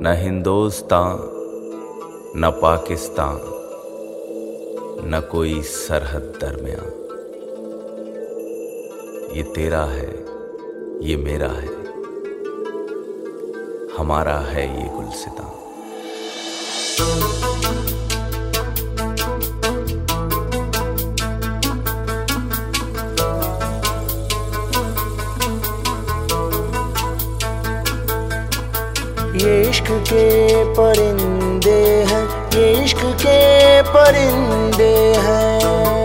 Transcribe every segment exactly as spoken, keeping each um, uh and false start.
न हिंदुस्तान न पाकिस्तान न कोई सरहद दरमियां। ये तेरा है, ये मेरा है, हमारा है ये गुलसितां। ये इश्क के परिंदे हैं, ये इश्क के परिंदे हैं।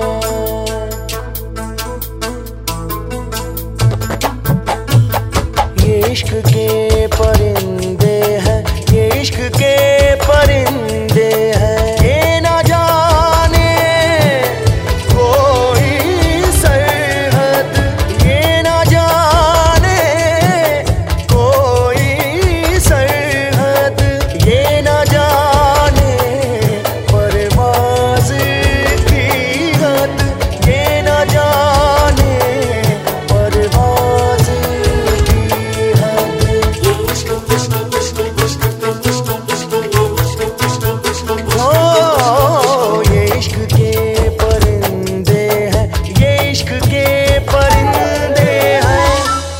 ये इश्क के परिंदे हैं, ये इश्क के परिंदे हैं। ये ना जाने कोई सरहद, ये ना जाने कोई सरहद, ये ना जाने परवाज़ की हद, ये ना जाने परवाज़ की हद। ओ, ये इश्क के परिंदे हैं, ये इश्क के परिंदे हैं।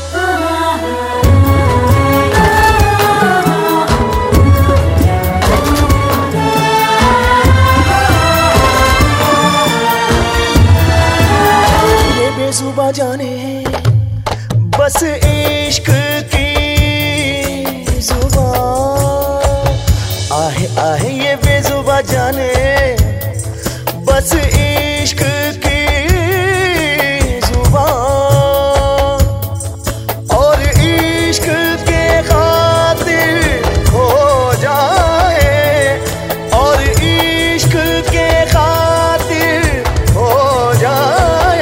ये बेजुबां जाने बस इश्क की जुबान, आहे आहे ये बेजुबां जाने बस इश्क की जुबान। और इश्क के खातिर हो जाए, और इश्क के खातिर हो जाए।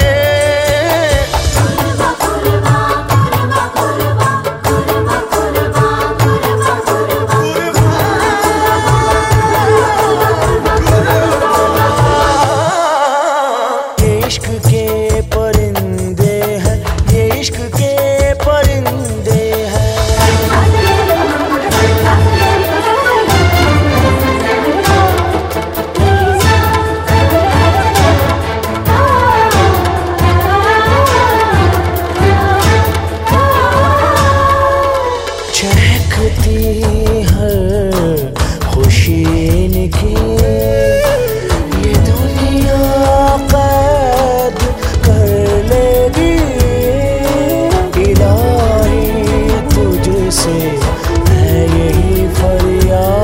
ये इश्क के परिंदे हैं, ये इश्क के परिंदे हैं। चहकती हर खुशी इनकी, ये दुनिया कैद कर लेगी। इलाही तुझसे है यही फरियाद,